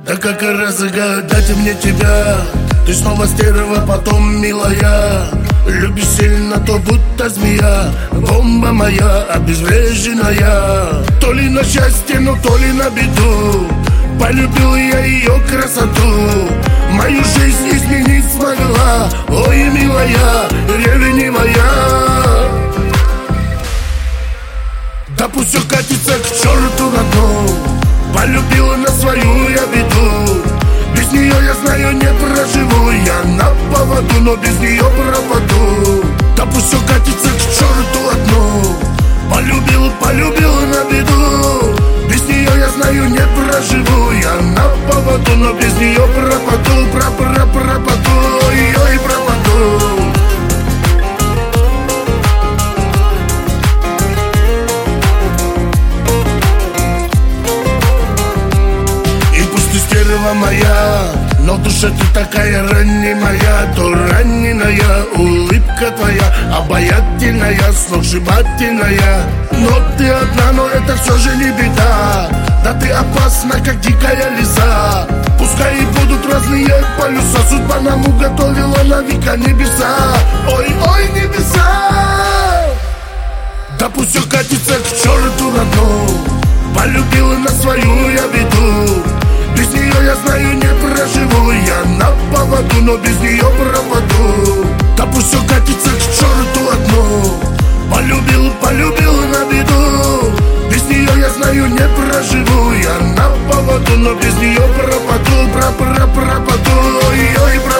Да как разгадать мне тебя? Ты снова стерва, потом милая. Любишь сильно, то будто змея. Бомба моя, обезвреженная. То ли на счастье, но то ли на беду. Полюбил я ее красоту. Мою жизнь изменить смогла. Ой, милая, ревнивая. Да пусть все катится к черту на дно. Полюбила на свою я беду. Без нее, я знаю, не проживу. Я на поводу, но без нее пропаду. Да пусть все катится к черту одну. Полюбила на беду. Без нее, я знаю, не проживу. Я на поводу, но без нее пропаду. Пропаду, ой, пропаду. Стерва моя, но в душе ты такая ранимая. То раненая улыбка твоя, обаятельная, сногсшибательная. Но ты одна, но это все же не беда. Да ты опасна, как дикая лиса. Пускай и будут разные полюса, судьба нам уготовила на века небеса. Ой, небеса. Да пусть все катится к черту на дно. Полюбила на свою я беду. Без нее, я знаю, не проживу. Я на поводу, но без нее пропаду. Да пусть все катится к черту одно. Полюбил на беду. Без нее, я знаю, не проживу. Я на поводу, но без нее пропаду. Пропаду, ой, пропаду.